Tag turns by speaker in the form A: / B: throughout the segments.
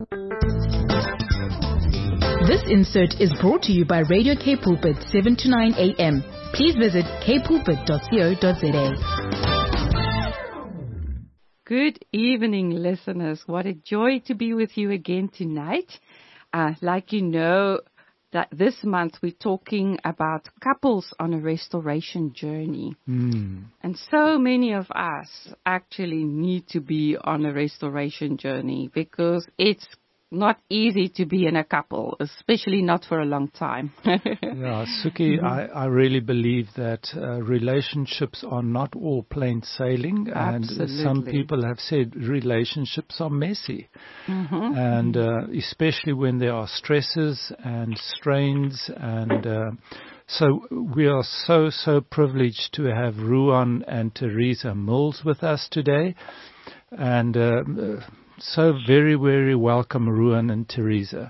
A: This insert is brought to you by Radio K Pulpit 7 to 9 a.m. Please visit kpulpit.co.za.
B: Good evening, listeners. What a joy to be with you again tonight. Like you know, that this month we're talking about couples on a restoration journey. And so many of us actually need to be on a restoration journey because it's not easy to be in a couple, especially not for a long time.
C: Yeah, Suki, I really believe that relationships are not all plain sailing.
B: Absolutely.
C: And some people have said relationships are messy. And especially when there are stresses and strains. And so we are so privileged to have Ruan and Teresa Mills with us today. And so very, very welcome, Ruan and Teresa.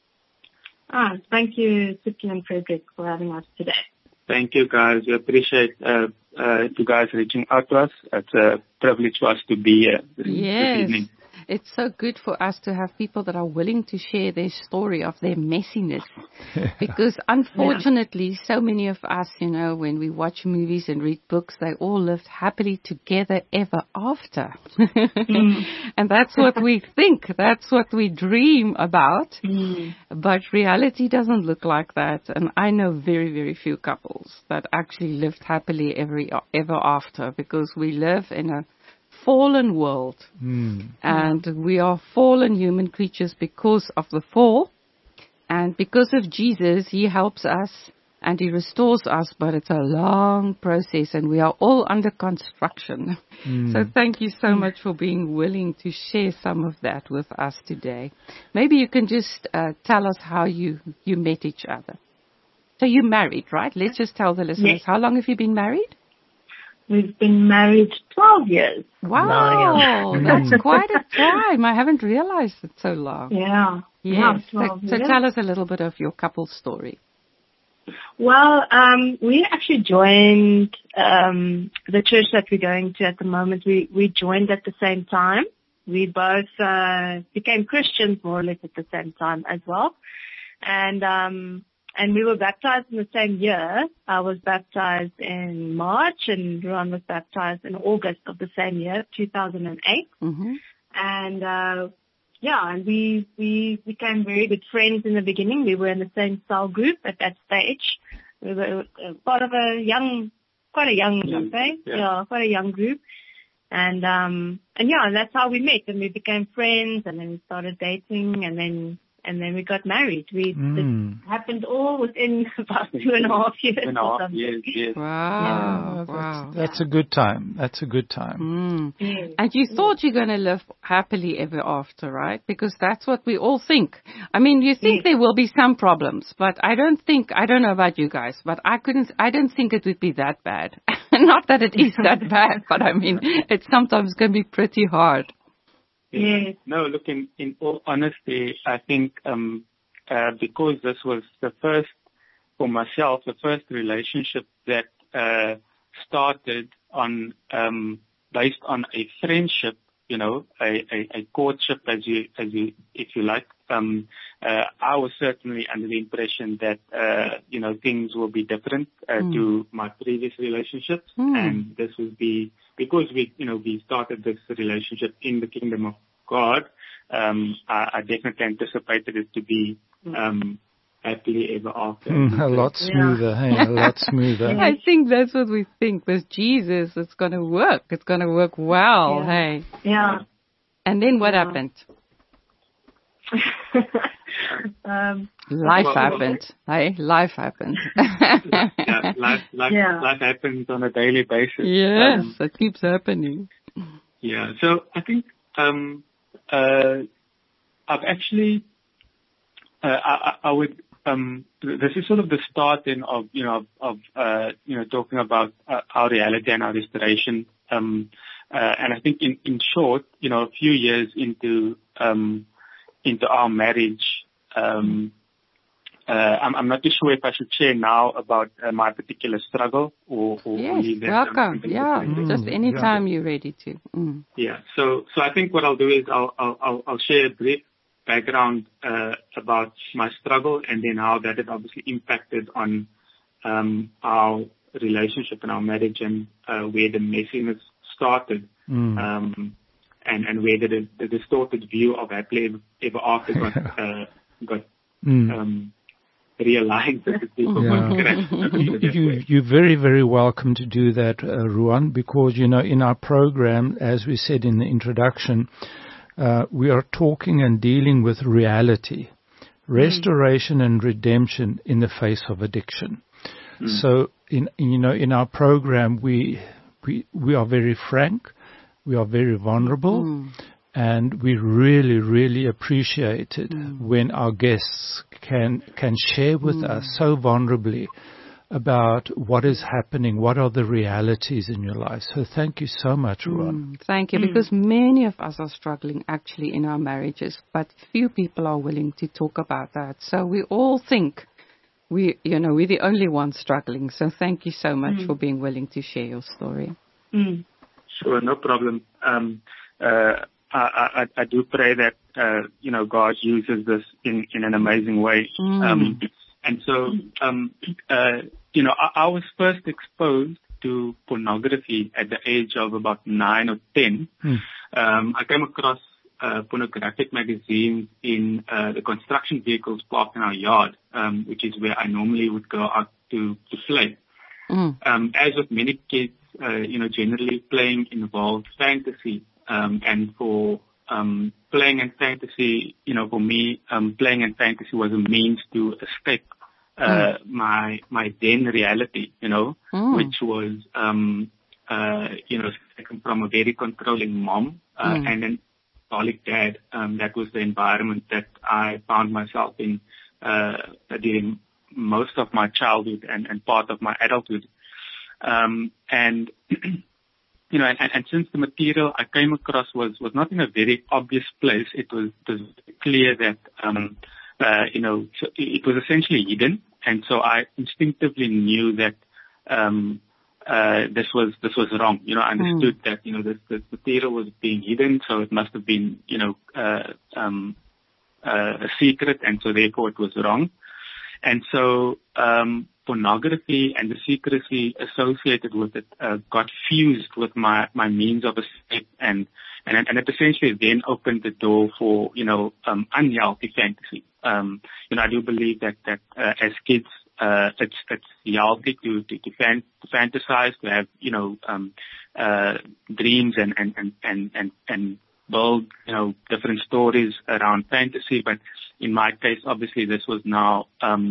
D: Thank you, Suki and Frederick, for having us today.
E: Thank you, guys. We appreciate you guys reaching out to us. It's a privilege for us to be here this evening.
B: It's so good for us to have people that are willing to share their story of their messiness. Because unfortunately, so many of us, you know, when we watch movies and read books, they all lived happily together ever after. And that's what we think. That's what we dream about. But reality doesn't look like that. And I know very, very few couples that actually lived happily ever after, because we live in a fallen world, and we are fallen human creatures because of the fall, and because of Jesus, He helps us and He restores us, but it's a long process and we are all under construction. So thank you so much for being willing to share some of that with us today. Maybe you can just tell us how you met each other. So you're married, right? Let's just tell the listeners,
D: Yes.
B: How long have you been married?
D: We've been married 12 years.
B: Wow, that's quite a time. I haven't realized it's so long.
D: Yeah.
B: Yes.
D: Yeah, 12
B: So
D: years.
B: tell us a little bit of your couple story.
D: Well, we actually joined the church that we're going to at the moment. We joined at the same time. We both became Christians more or less at the same time as well. And we were baptized in the same year. I was baptized in March and Ruan was baptized in August of the same year, 2008. And and we became very good friends in the beginning. We were in the same cell group at that stage. We were part of quite a young group. And that's how we met, and we became friends, and then we started dating, and then we got married. It happened all within about 2.5 years.
E: 2.5 years, yes.
B: Wow. Wow.
C: That's a good time. That's a good time.
B: And you thought you're going to live happily ever after, right? Because that's what we all think. I mean, you think there will be some problems, but I don't know about you guys, but I don't think it would be that bad. Not that it is that bad, but I mean, it sometimes can be pretty hard.
D: Yes.
E: No, look, in all honesty, I think because this was the first relationship that started on based on a friendship, you know, a courtship, if you like. I was certainly under the impression that things will be different to my previous relationships, and this would be because we started this relationship in the kingdom of God. I definitely anticipated it to be happily ever after.
C: A lot smoother, a lot smoother.
B: I think that's what we think. With Jesus, it's going to work. It's going to work well, hey?
D: Yeah.
B: And then what happened? Life happened. Hey, life happened.
E: Life happens on a daily basis.
B: Yes, it keeps happening.
E: Yeah, so I think I've actually, I would, this is sort of the starting of talking about our reality and our restoration. And I think in short, a few years into our marriage, I'm not too sure if I should share now about my particular struggle or
B: yes,
E: leave that.
B: Welcome. Yeah, just anytime you're ready to.
E: Yeah. So I think what I'll do is I'll share a brief background about my struggle, and then how that had obviously impacted on our relationship and our marriage, and where the messiness started, and where the distorted view of happily ever after got realigned.
C: You're very, very welcome to do that, Ruan, because, in our program, as we said in the introduction, we are talking and dealing with reality, restoration and redemption in the face of addiction. So, in our program, we are very frank, we are very vulnerable, and we really, really appreciate it when our guests can share with us so vulnerably about what is happening, what are the realities in your life. So thank you so much, Ruan.
B: Thank you, because many of us are struggling actually in our marriages, but few people are willing to talk about that. So we all think we're the only ones struggling. So thank you so much for being willing to share your story.
E: Sure, no problem. I do pray that, God uses this in an amazing way. And so, I was first exposed to pornography at the age of about 9 or 10. I came across pornographic magazines in the construction vehicles parked in our yard, which is where I normally would go out to play. As with many kids, generally playing involved fantasy. And for playing and fantasy, for me, playing and fantasy was a means to escape my then reality, which was, second from a very controlling mom and an alcoholic dad. That was the environment that I found myself in during most of my childhood and part of my adulthood. And since the material I came across was not in a very obvious place, it was clear that, it was essentially hidden. And so I instinctively knew that, this was wrong. I understood that, this material was being hidden, so it must have been, a secret, and so therefore it was wrong. And so, pornography and the secrecy associated with it got fused with my means of escape, and it essentially then opened the door for unhealthy fantasy. I do believe that as kids it's healthy to fantasize, to have dreams and build different stories around fantasy. But in my case, obviously, this was now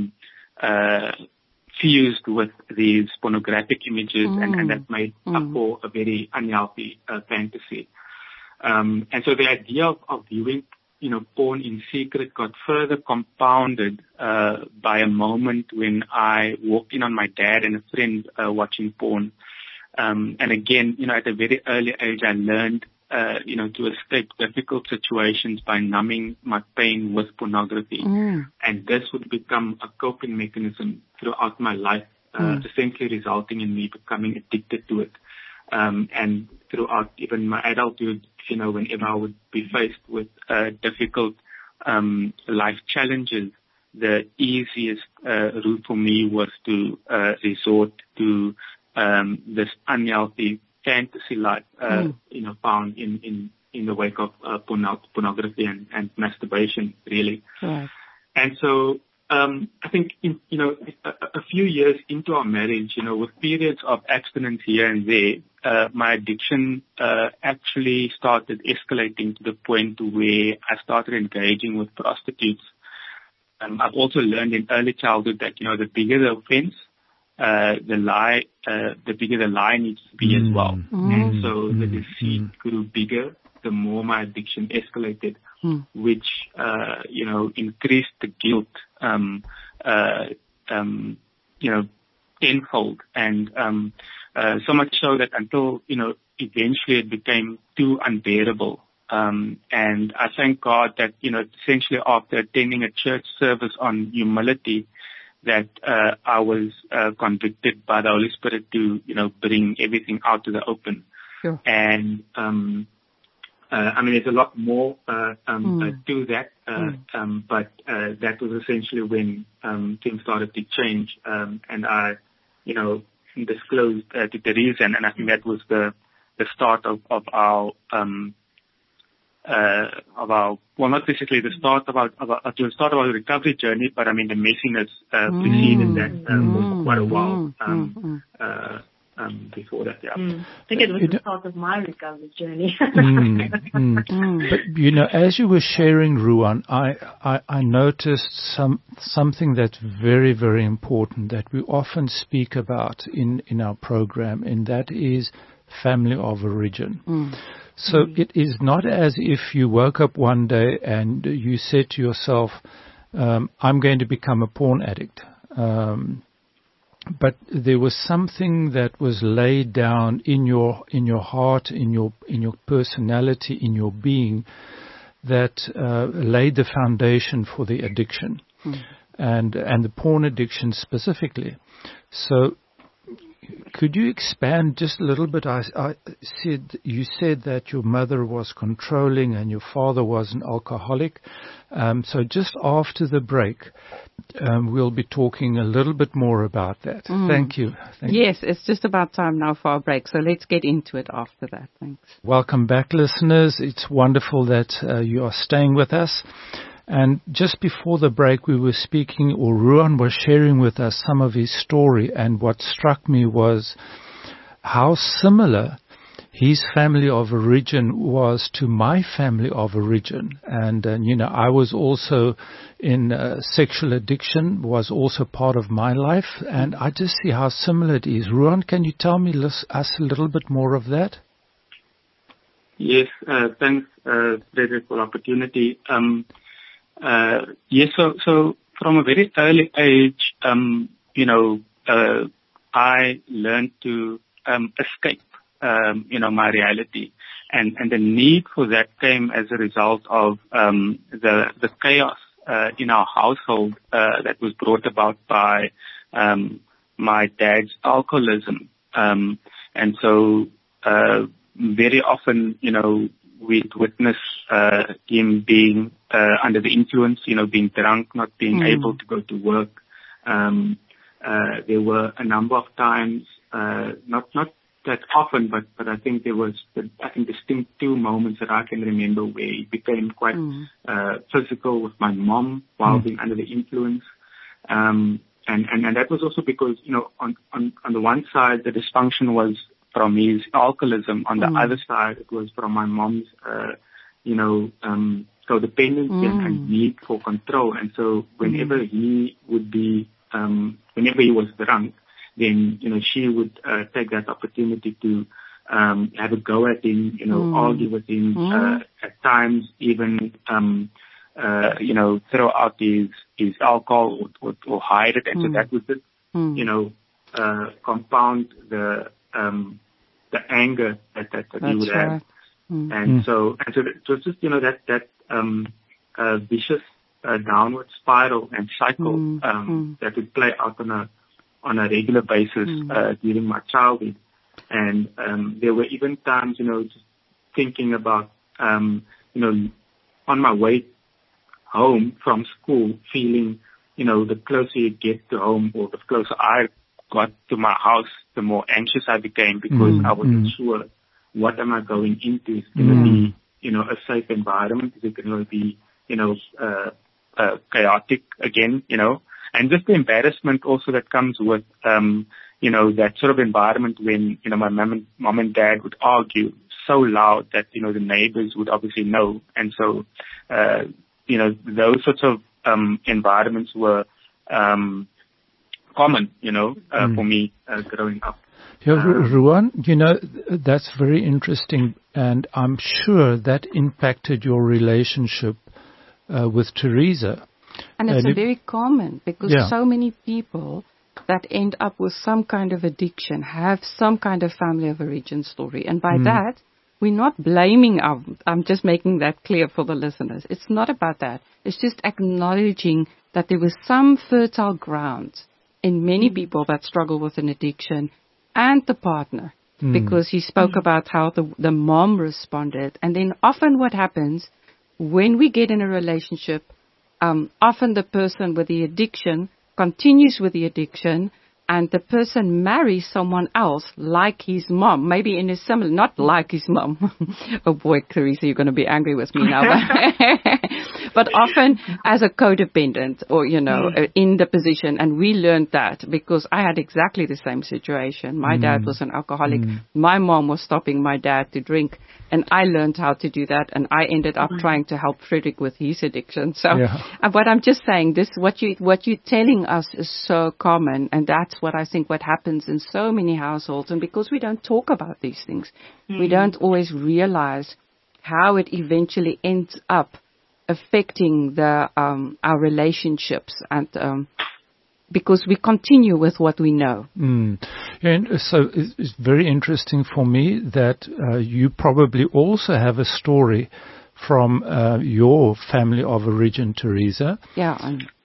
E: fused with these pornographic images, and that made up for a very unhealthy fantasy. And so the idea of viewing, porn in secret got further compounded by a moment when I walked in on my dad and a friend watching porn. And again, at a very early age, I learned to escape difficult situations by numbing my pain with pornography. And this would become a coping mechanism throughout my life, essentially resulting in me becoming addicted to it. And throughout even my adulthood, whenever I would be faced with difficult life challenges, the easiest route for me was to resort to this unhealthy fantasy life, found in the wake of pornography and masturbation, really.
B: Right.
E: And so, I think, a few years into our marriage, with periods of abstinence here and there, my addiction actually started escalating to the point where I started engaging with prostitutes. I've also learned in early childhood that, the bigger the offense, the bigger the lie needs to be as well. And so the deceit grew bigger the more my addiction escalated, which, increased the guilt, tenfold. And, so much so that until, eventually it became too unbearable. And I thank God that, essentially after attending a church service on humility, that I was convicted by the Holy Spirit to, bring everything out to the open.
B: Sure.
E: And I mean, there's a lot more to that, but that was essentially when things started to change, and I, disclosed to Teresa, and I think that was the start of our well, not basically the start of our recovery journey, but I mean the messiness preceded that for quite a while. Before that, yeah.
D: I think it was the start of my recovery journey.
C: But as you were sharing, Ruan, I noticed something that's very, very important that we often speak about in our program, and that is family of origin. So it is not as if you woke up one day and you said to yourself, I'm going to become a porn addict. But there was something that was laid down in your heart, in your personality, in your being, that laid the foundation for the addiction, and the porn addiction specifically. So, could you expand just a little bit? You said that your mother was controlling and your father was an alcoholic. So just after the break, we'll be talking a little bit more about that. Thank you.
B: Yes, it's just about time now for our break, so let's get into it after that. Thanks.
C: Welcome back, listeners. It's wonderful that you are staying with us. And just before the break, we were speaking, or Ruan was sharing with us some of his story, and what struck me was how similar his family of origin was to my family of origin. And I was also in sexual addiction, was also part of my life, and I just see how similar it is. Ruan, can you tell us a little bit more of that?
E: Yes, thanks, Frederick, for the opportunity. Yes, so from a very early age, I learned to escape, my reality, and the need for that came as a result of the chaos in our household that was brought about by my dad's alcoholism, and so very often, we'd witness him being under the influence, being drunk, not being able to go to work. There were a number of times, not that often, but I think there was, distinct two moments that I can remember where he became quite physical with my mom while being under the influence. And that was also because, on the one side, the dysfunction was from his alcoholism. On the other side, it was from my mom's, codependency and need for control. And so whenever he would be, whenever he was drunk, then, she would take that opportunity to have a go at him, argue with him, at times even, throw out his alcohol or hide it. And so that was it, compound the anger that he would have. And so it was just, that vicious downward spiral and cycle that would play out on a regular basis during my childhood. And there were even times, just thinking about, on my way home from school, feeling, the closer you get to home or the closer I got to my house, the more anxious I became because I wasn't sure what am I going into. Is it going to be, a safe environment? Is it going to be, chaotic again, and just the embarrassment also that comes with, that sort of environment when, my mom and dad would argue so loud that, the neighbors would obviously know. And so, those sorts of, environments were, common, for me, growing up.
C: Yeah, Ruan, that's very interesting, and I'm sure that impacted your relationship with Teresa.
B: And it's very common because so many people that end up with some kind of addiction have some kind of family of origin story. And by that, we're not blaming I'm just making that clear for the listeners. It's not about that. It's just acknowledging that there was some fertile ground in many people that struggle with an addiction and the partner because he spoke about how the mom responded. And then often what happens when we get in a relationship, often the person with the addiction continues with the addiction, and the person marries someone else like his mom, maybe in a similar, not like his mom. Oh boy, Clarissa, you're going to be angry with me now. But often as a codependent or, in the position. And we learned that because I had exactly the same situation. My dad was an alcoholic. My mom was stopping my dad to drink. And I learned how to do that, and I ended up trying to help Frederick with his addiction. So, what I'm just saying, what you're telling us is so common, and that's what I think what happens in so many households. And because we don't talk about these things, we don't always realize how it eventually ends up affecting our relationships and. Because we continue with what we know.
C: And so it's very interesting for me that you probably also have a story from your family of origin, Teresa.
B: Yeah.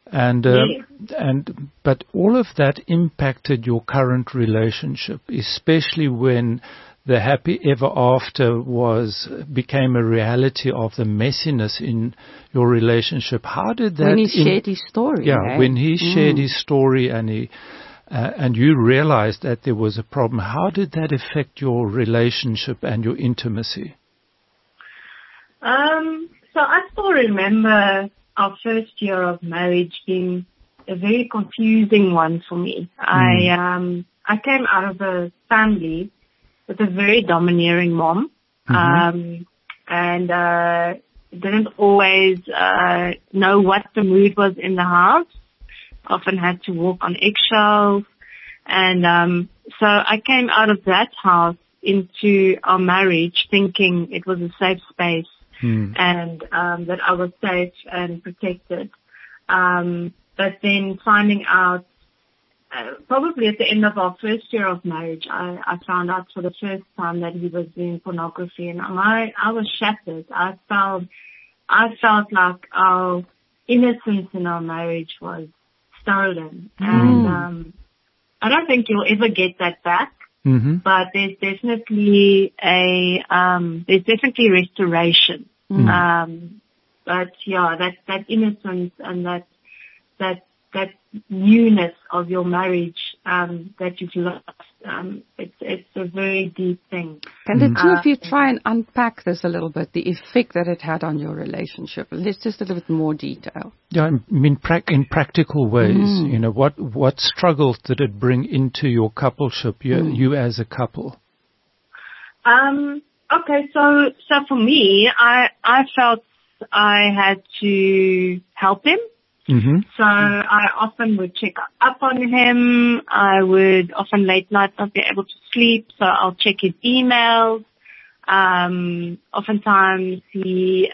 C: But all of that impacted your current relationship, especially when the happy ever after became a reality of the messiness in your relationship. How did that?
B: When he shared his story.
C: Yeah, when he shared his story and you realized that there was a problem. How did that affect your relationship and your intimacy?
D: So I still remember our first year of marriage being a very confusing one for me. I came out of a family with a very domineering mom, and didn't always know what the mood was in the house. Often had to walk on eggshells, and so I came out of that house into our marriage thinking it was a safe space and that I was safe and protected. But then finding out. Probably at the end of our first year of marriage, I found out for the first time that he was doing pornography, and I was shattered. I felt like our innocence in our marriage was stolen, and I don't think you'll ever get that back. But there's definitely restoration. But yeah, that innocence and that newness of your marriage that you've lost, it's a very deep thing.
B: Can the two of you try and unpack this a little bit, the effect that it had on your relationship? Let's just a little bit more detail.
C: Yeah, I mean, in practical ways, what struggles did it bring into your coupleship, you as a couple?
D: Okay, so for me, I felt I had to help him. So I often would check up on him. I would often late night not be able to sleep, so I'll check his emails. Oftentimes he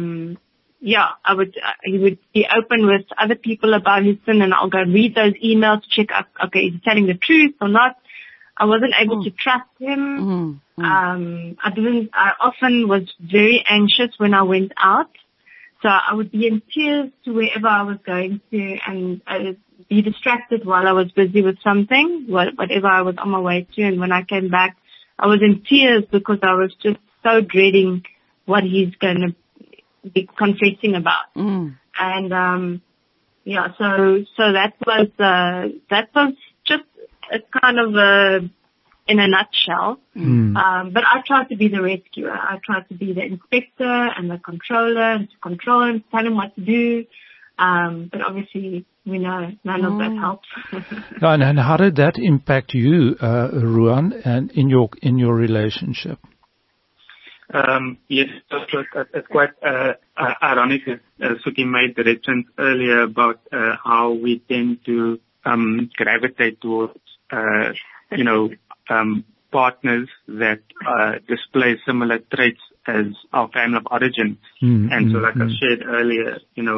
D: would be open with other people about his sin, and I'll go read those emails to check up, okay, is he telling the truth or not? I wasn't able to trust him. I often was very anxious when I went out. So I would be in tears to wherever I was going to, and I would be distracted while I was busy with something, whatever I was on my way to. And when I came back, I was in tears because I was just so dreading what he's going to be confessing about. And so that was just a kind of in a nutshell. But I tried to be the rescuer. I tried to be the inspector and the controller, and to control him, tell him what to do. But obviously, we know none of that helps.
C: And how did that impact you, Ruan, and in your relationship?
E: Yes, it's quite ironic. Suki made the reference earlier about how we tend to gravitate towards, partners that display similar traits as our family of origin. And so, like I shared earlier,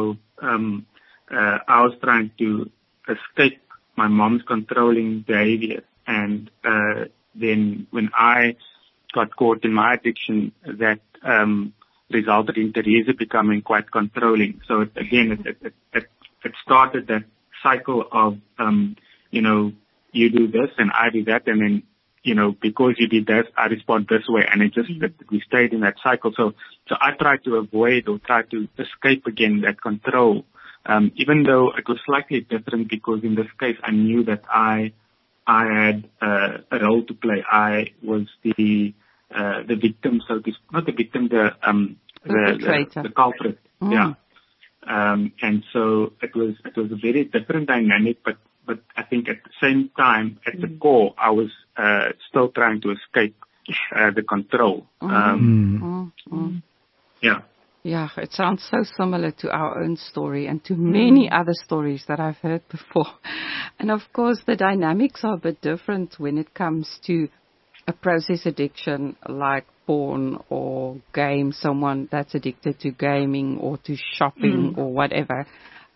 E: I was trying to escape my mom's controlling behavior, and then when I got caught in my addiction, that resulted in Teresa becoming quite controlling. So it started that cycle of you do this and I do that, and then because you did this, I respond this way, and it just we stayed in that cycle. So I tried to avoid or try to escape again that control, even though it was slightly different because in this case I knew that I had a role to play. I was the victim, so this, not the victim, the culprit. Mm. Yeah. And so it was a very different dynamic, but I think at the same time, at the core, I was still trying to escape the control. Yeah.
B: Yeah, it sounds so similar to our own story and to many other stories that I've heard before. And of course, the dynamics are a bit different when it comes to a process addiction like porn or game, someone that's addicted to gaming or to shopping or whatever.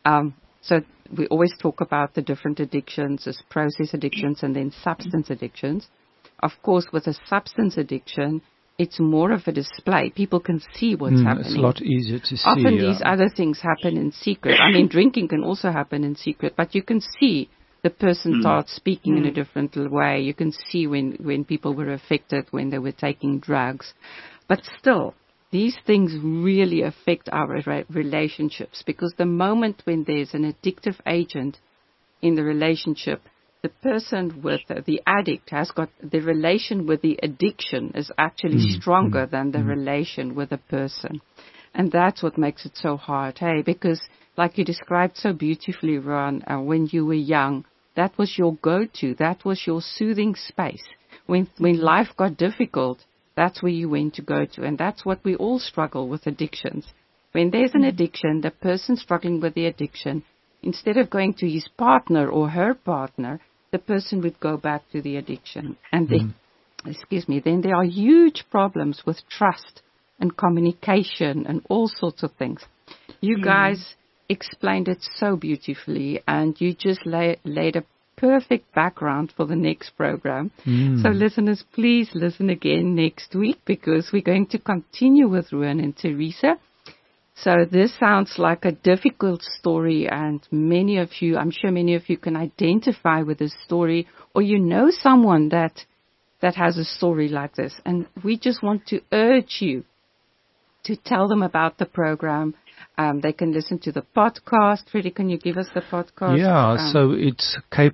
B: So we always talk about the different addictions as process addictions and then substance addictions. Of course, with a substance addiction, it's more of a display. People can see what's happening.
C: It's a lot easier to see.
B: Often these other things happen in secret. I mean, drinking can also happen in secret, but you can see the person starts speaking in a different way. You can see when people were affected, when they were taking drugs. But still, these things really affect our relationships, because the moment when there's an addictive agent in the relationship, the person with the addict has got the relation with the addiction is actually stronger than the relation with the person. And that's what makes it so hard, hey? Because like you described so beautifully, Ron, when you were young, that was your go-to. That was your soothing space. When life got difficult, that's where you went to go to. And that's what we all struggle with addictions. When there's an addiction, the person struggling with the addiction, instead of going to his partner or her partner, the person would go back to the addiction. And then, then there are huge problems with trust and communication and all sorts of things. You guys explained it so beautifully, and you just laid a perfect background for the next program. So listeners, please listen again next week, because we're going to continue with Ruan and Teresa. So this sounds like a difficult story, and I'm sure many of you can identify with this story, or you know someone that has a story like this. And we just want to urge you to tell them about the program. They can listen to the podcast. Freddie, can you give us the podcast?
C: Yeah, so it's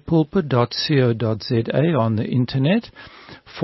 C: kpulpit.co.za on the internet /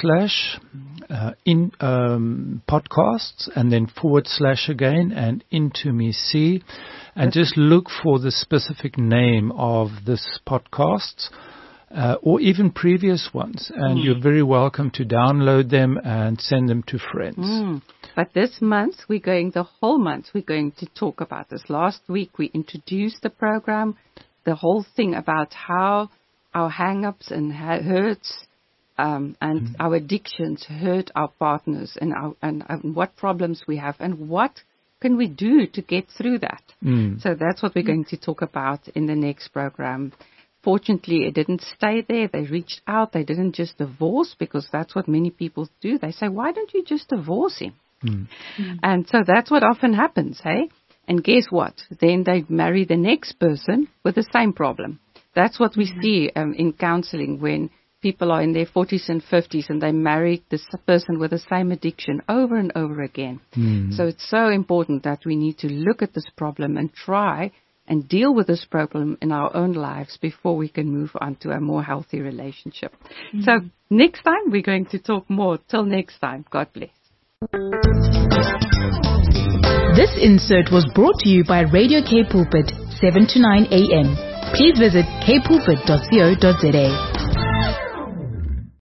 C: podcasts, and then / again and Into Me See, and just look for the specific name of this podcast or even previous ones, and you're very welcome to download them and send them to friends.
B: But this month, the whole month, we're going to talk about this. Last week, we introduced the program, the whole thing about how our hang-ups and hurts and our addictions hurt our partners, and what problems we have, and what can we do to get through that. So that's what we're going to talk about in the next program. Fortunately, it didn't stay there. They reached out. They didn't just divorce, because that's what many people do. They say, why don't you just divorce him? And so that's what often happens, hey? And guess what? Then they marry the next person with the same problem. That's what we see in counseling, when people are in their 40s and 50s and they marry this person with the same addiction over and over again. So it's so important that we need to look at this problem and try and deal with this problem in our own lives before we can move on to a more healthy relationship. So next time we're going to talk more. Till next time, God bless.
A: This insert was brought to you by Radio K Pulpit, 7 to 9 a.m. Please visit kpulpit.co.za.